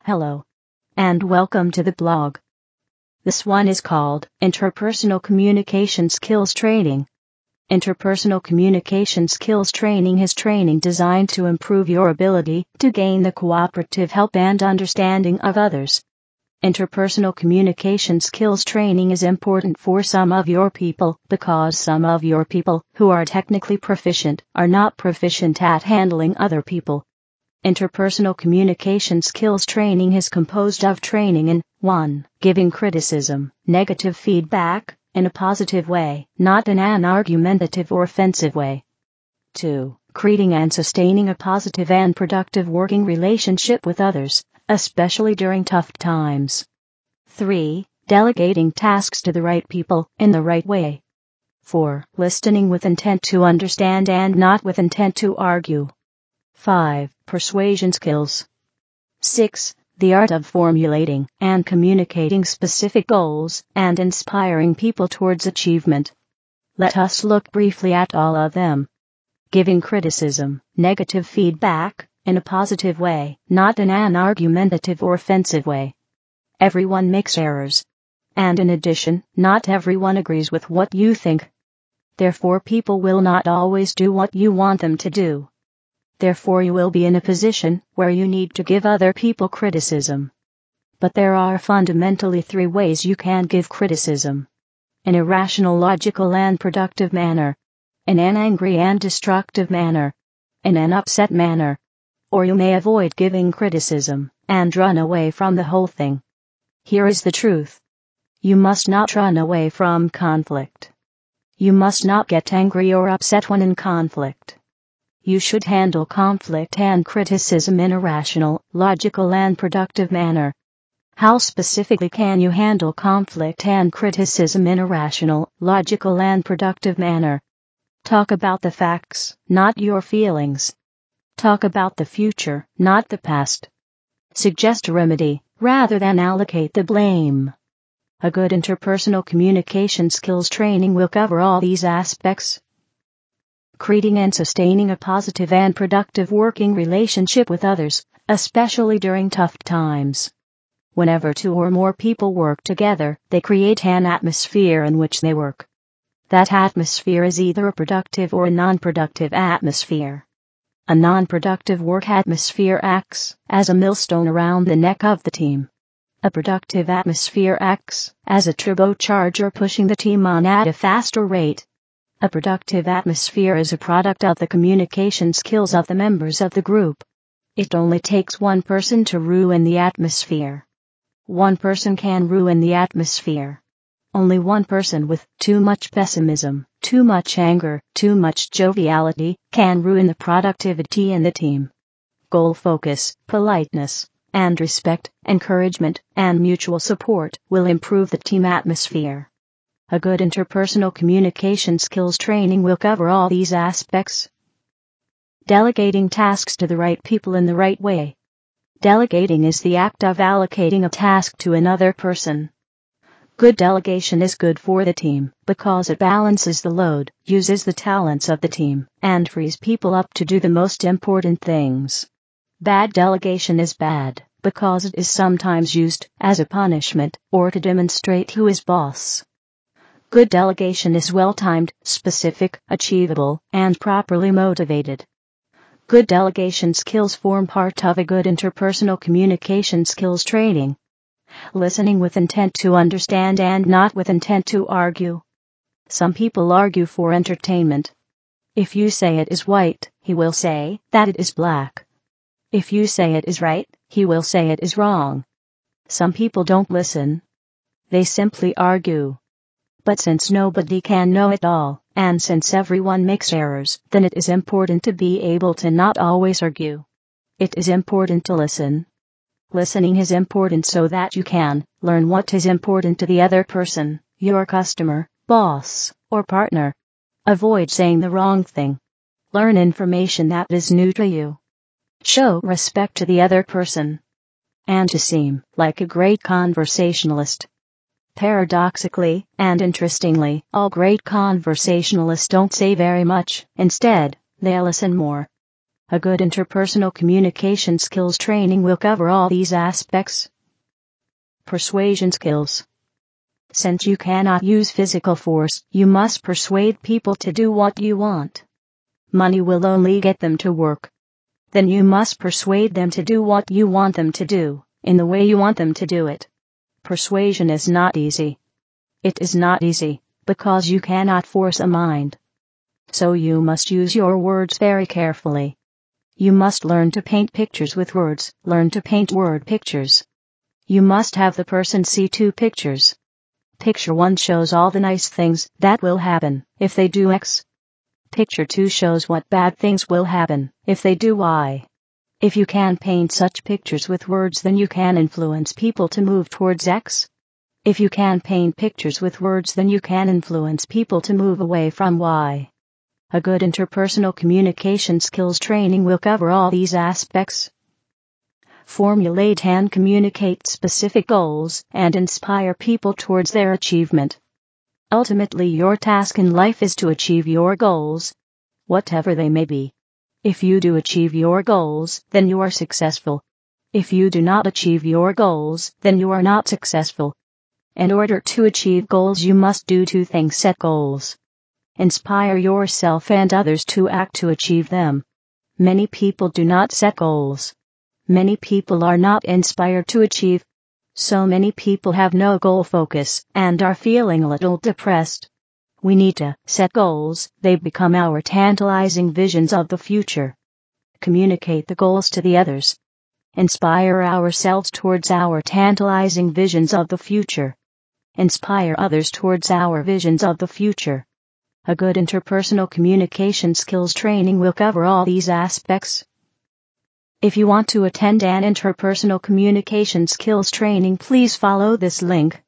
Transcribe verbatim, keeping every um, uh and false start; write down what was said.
Hello. And welcome to the blog. This one is called Interpersonal Communication Skills Training. Interpersonal Communication Skills Training is training designed to improve your ability to gain the cooperative help and understanding of others. Interpersonal communication skills training is important for some of your people because some of your people who are technically proficient are not proficient at handling other people. Interpersonal communication skills training is composed of training in one. Giving criticism, negative feedback, in a positive way, not in an argumentative or offensive way. two. Creating and sustaining a positive and productive working relationship with others, especially during tough times. three. Delegating tasks to the right people in the right way. four. Listening with intent to understand and not with intent to argue. five. Persuasion skills. six. The art of formulating and communicating specific goals and inspiring people towards achievement. Let us look briefly at all of them. Giving criticism, negative feedback, in a positive way, not in an argumentative or offensive way. Everyone makes errors. And in addition, not everyone agrees with what you think. Therefore, people will not always do what you want them to do. Therefore, you will be in a position where you need to give other people criticism. But there are fundamentally three ways you can give criticism. In a rational, logical, and productive manner. In an angry and destructive manner. In an upset manner. Or you may avoid giving criticism and run away from the whole thing. Here is the truth. You must not run away from conflict. You must not get angry or upset when in conflict. You should handle conflict and criticism in a rational, logical, and productive manner. How specifically can you handle conflict and criticism in a rational, logical, and productive manner? Talk about the facts, not your feelings. Talk about the future, not the past. Suggest a remedy, rather than allocate the blame. A good interpersonal communication skills training will cover all these aspects. Creating and sustaining a positive and productive working relationship with others, especially during tough times. Whenever two or more people work together, they create an atmosphere in which they work. That atmosphere is either a productive or a non-productive atmosphere. A non-productive work atmosphere acts as a millstone around the neck of the team. A productive atmosphere acts as a turbocharger pushing the team on at a faster rate. A productive atmosphere is a product of the communication skills of the members of the group. It only takes one person to ruin the atmosphere. One person can ruin the atmosphere. Only one person with too much pessimism, too much anger, too much joviality can ruin the productivity in the team. Goal focus, politeness, and respect, encouragement, and mutual support will improve the team atmosphere. A good interpersonal communication skills training will cover all these aspects. Delegating tasks to the right people in the right way. Delegating is the act of allocating a task to another person. Good delegation is good for the team because it balances the load, uses the talents of the team, and frees people up to do the most important things. Bad delegation is bad because it is sometimes used as a punishment or to demonstrate who is boss. Good delegation is well-timed, specific, achievable, and properly motivated. Good delegation skills form part of a good interpersonal communication skills training. Listening with intent to understand and not with intent to argue. Some people argue for entertainment. If you say it is white, he will say that it is black. If you say it is right, he will say it is wrong. Some people don't listen. They simply argue. But since nobody can know it all, and since everyone makes errors, then it is important to be able to not always argue. It is important to listen. Listening is important so that you can learn what is important to the other person, your customer, boss, or partner. Avoid saying the wrong thing. Learn information that is new to you. Show respect to the other person. And to seem like a great conversationalist. Paradoxically and interestingly, all great conversationalists don't say very much. Instead, they listen more. A good interpersonal communication skills training will cover all these aspects. Persuasion skills. Since you cannot use physical force, you must persuade people to do what you want. Money will only get them to work. Then you must persuade them to do what you want them to do, in the way you want them to do it. Persuasion is not easy. It is not easy, because you cannot force a mind. So you must use your words very carefully. You must learn to paint pictures with words, learn to paint word pictures. You must have the person see two pictures. Picture one shows all the nice things that will happen if they do X. Picture two shows what bad things will happen if they do Y. If you can paint such pictures with words, then you can influence people to move towards X. If you can paint pictures with words, then you can influence people to move away from Y. A good interpersonal communication skills training will cover all these aspects. Formulate and communicate specific goals and inspire people towards their achievement. Ultimately, your task in life is to achieve your goals, whatever they may be. If you do achieve your goals, then you are successful. If you do not achieve your goals, then you are not successful. In order to achieve goals, you must do two things: set goals. Inspire yourself and others to act to achieve them. Many people do not set goals. Many people are not inspired to achieve. So many people have no goal focus and are feeling a little depressed. We need to set goals. They become our tantalizing visions of the future. Communicate the goals to the others. Inspire ourselves towards our tantalizing visions of the future. Inspire others towards our visions of the future. A good interpersonal communication skills training will cover all these aspects. If you want to attend an interpersonal communication skills training, please follow this link.